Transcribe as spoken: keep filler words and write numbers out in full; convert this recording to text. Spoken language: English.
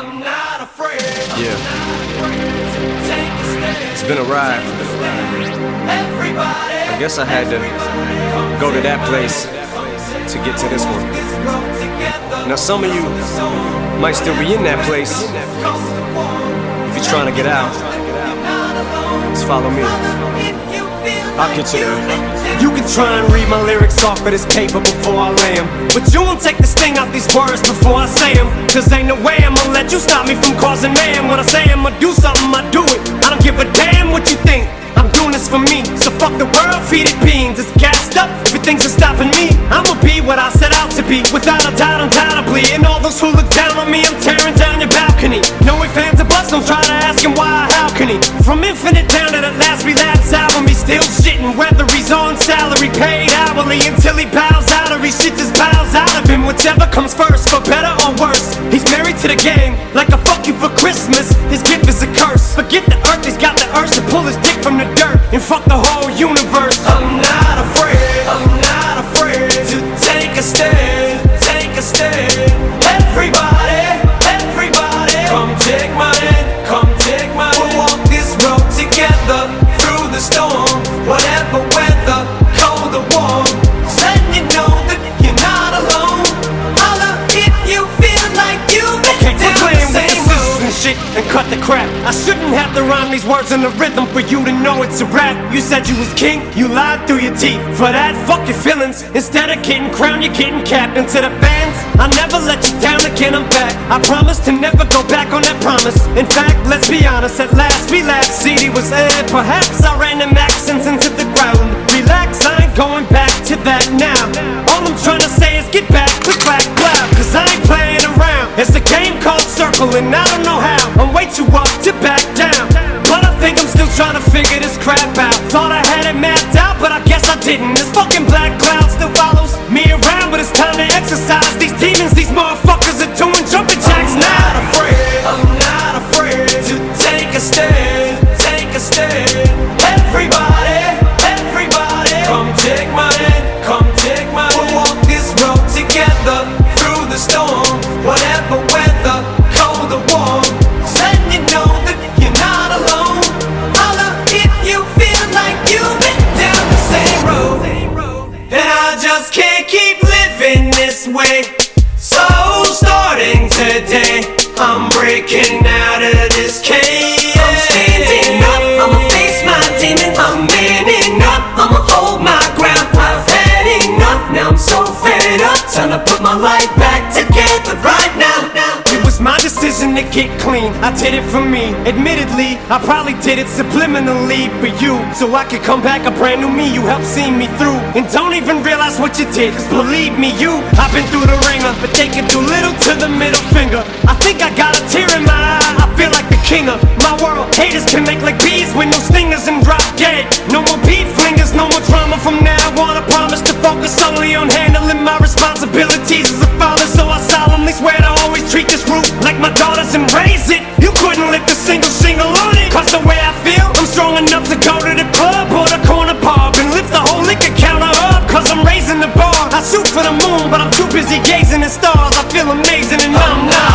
I'm not afraid. Yeah. Take a stand. It's been a ride. Everybody. I guess I had to go to that place to get to this one. Now some of you might still be in that place. If you're trying to get out, just follow me. I'll get you there. You can try and read my lyrics off of this paper before I lay them, but you won't take the sting out these words before I say them. Cause ain't no way I'ma let you stop me from causing mayhem. When I say I'ma do something, I do it. I don't give a damn what you think. I'm doing this for me, so fuck the world, feed it beans. It's gassed up, everything's just stopping me. I'ma be what I set out to be, without a doubt, undoubtedly. And all those who look down on me, I'm tearing down your balcony. No ifs, ands, or buts, don't try to ask him why or how can he. From Infinite down to the last relapse album, he's still shitting, whether he's on salary, paid hourly, until he bows out or he shit just bows out of him. Whichever comes first, for better or worse. He's married to the game, like a fuck you for Christmas. His gift is a curse. Forget the earth, he's got the urge to pull his dick from the dirt and fuck the whole universe. I'm not afraid, I'm not afraid to take a stand, take a stand. Everybody, everybody, come take my hand, come take my hand. We'll walk this road together through the storm, whatever weather, cold or warm. Letting you know that you're not alone. Holla if you feel like you've been down the same road. Shit and cut the crap. I shouldn't have to rhyme these words in the rhythm for you to know it's a rap. You said you was king, you lied through your teeth. For that, fuck your feelings. Instead of getting crowned, you're getting capped. And to the fans, I never let you down again, I'm back. I promise to never go back on that promise. In fact, let's be honest, at last we laughed. C D was aired, perhaps I ran them accents into the ground. Relax, I ain't going back to that now. All I'm trying to say is get back, click, clack, clap. Cause I ain't playing around. It's a game called Circle and I don't know how. I'm way too up to back down, but I think I'm still trying to figure this crap out. Thought I had it mapped out, but I guess I didn't. This fucking black cloud still follows me around, but it's time to exercise these demons. These motherfuckers are doing jumping jacks now. I'm not afraid, I'm not afraid to take a stand, take a stand. Everybody, everybody, come take my hand, come take my hand. We'll walk this road together through the storm, whatever weather, cold or warm. Letting you know that you're not alone. Holla if you feel like you've been down the same road. And I just can't keep living this way. So starting today, I'm breaking out of this cage. I'm standing up, I'ma face my demons. I'm manning up, I'ma hold my ground. I've had enough, now I'm so fed up. Time to put my life back together right now. It was my decision to get clean, I did it for me. Admittedly, I probably did it subliminally for you, so I could come back a brand new me. You helped see me through, and don't even realize what you did. Cause believe me, you, I've been through the ringer, but they can do little to the middle finger. I think I got a tear in my eye, I feel like the king of my world. Haters can make like bees with no stingers and drop dead. No more beef flingers, no more drama from now on. I promise to focus solely on handling my responsibilities as a father. So I solemnly swear to always treat this root like my daughters and raise it. You couldn't lift a single shingle on it. Cause the way I feel, I'm strong enough to go to the club or the corner pub and lift the whole liquor counter up. Cause I'm raising the bar. I shoot for the moon, but I'm too busy gazing at stars. I feel amazing and I'm not